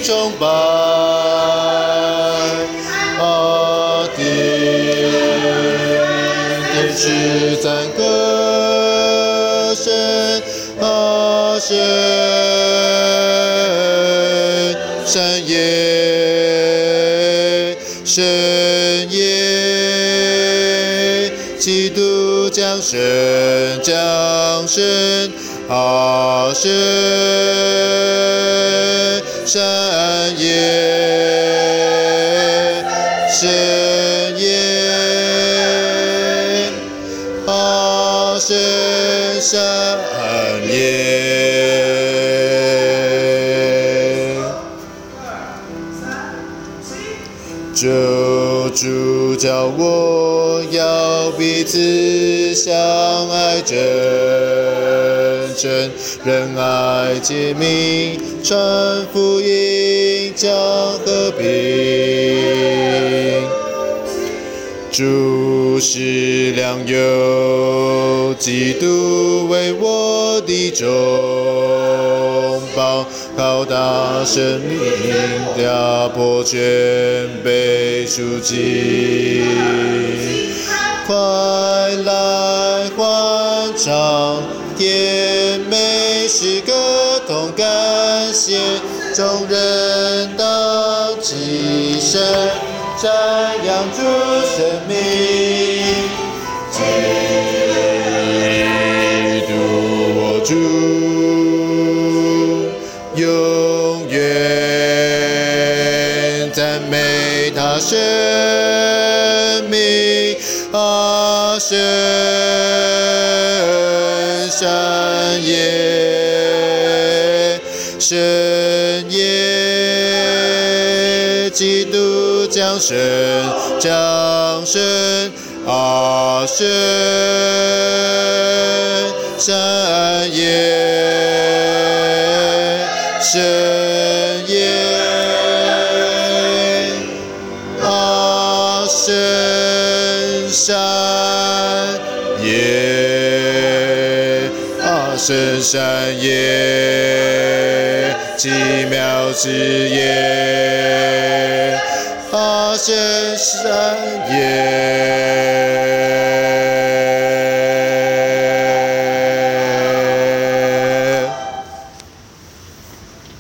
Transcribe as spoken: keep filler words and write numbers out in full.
崇拜，阿弟，天使赞歌声，阿神，山野，神野，基督降生，降生，阿神，山野，神野，阿神，山野。救主叫我要彼此相爱，真诚仁爱诫命，传福音，讲和平。主是良友，基督为我的中保，靠他生命打破全被赎尽。快来欢唱，甜美诗歌同感谢，众人当起身，瞻仰主生命，基督我主，永远赞美他生命，阿神，山野，神野，基督降生，降生，阿神，山野，神野，阿神，山野，阿神，山野，奇妙之夜，阿神，山野。